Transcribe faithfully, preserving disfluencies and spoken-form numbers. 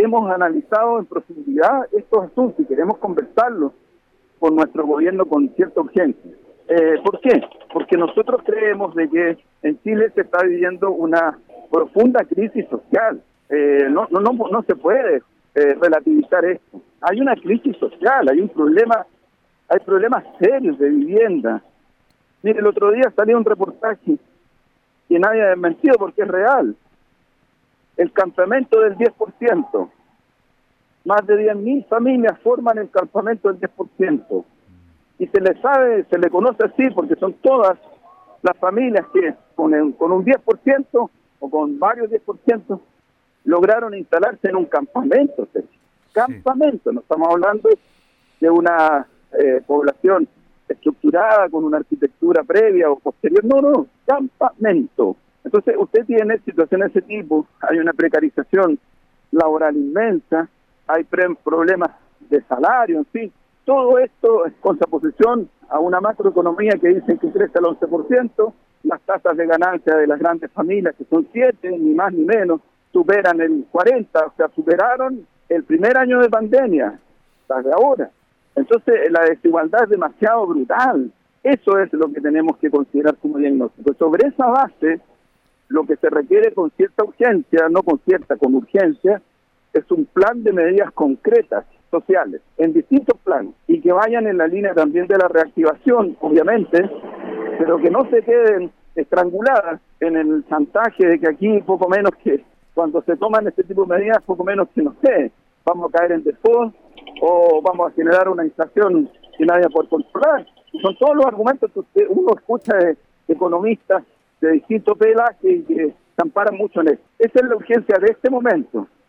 hemos analizado en profundidad estos asuntos y queremos conversarlos con nuestro gobierno con cierta urgencia. Eh, ¿Por qué? Porque nosotros creemos de que en Chile se está viviendo una profunda crisis social. Eh, no, no, no, no se puede eh, relativizar esto. Hay una crisis social, hay un problema, hay problemas serios de vivienda. Mire, el otro día salió un reportaje que nadie ha desmentido porque es real. El campamento del diez por ciento. Más de diez mil familias forman el campamento del diez por ciento. Y se le sabe, se le conoce así porque son todas las familias que con, el, con un diez por ciento o con varios diez por ciento lograron instalarse en un campamento. Campamento, sí. No estamos hablando de una eh, población estructurada con una arquitectura previa o posterior, no, no, campamento. Entonces usted tiene situaciones de ese tipo, hay una precarización laboral inmensa, hay pre- problemas de salario, en fin, todo esto es contraposición a una macroeconomía que dicen que crece al once por ciento, las tasas de ganancia de las grandes familias, que son siete, ni más ni menos, superan el cuarenta, o sea, superaron el primer año de pandemia, las de ahora. Entonces, la desigualdad es demasiado brutal. Eso es lo que tenemos que considerar como diagnóstico. Sobre esa base, lo que se requiere con cierta urgencia, no con cierta, con urgencia, es un plan de medidas concretas, sociales, en distintos planos, y que vayan en la línea también de la reactivación, obviamente, pero que no se queden estranguladas en el chantaje de que aquí poco menos que, cuando se toman este tipo de medidas, poco menos que, no sé, vamos a caer en default, o vamos a generar una inflación que nadie puede controlar. Son todos los argumentos que usted, uno escucha de economistas de distintos pelajes y que se amparan mucho en eso. Esa es la urgencia de este momento.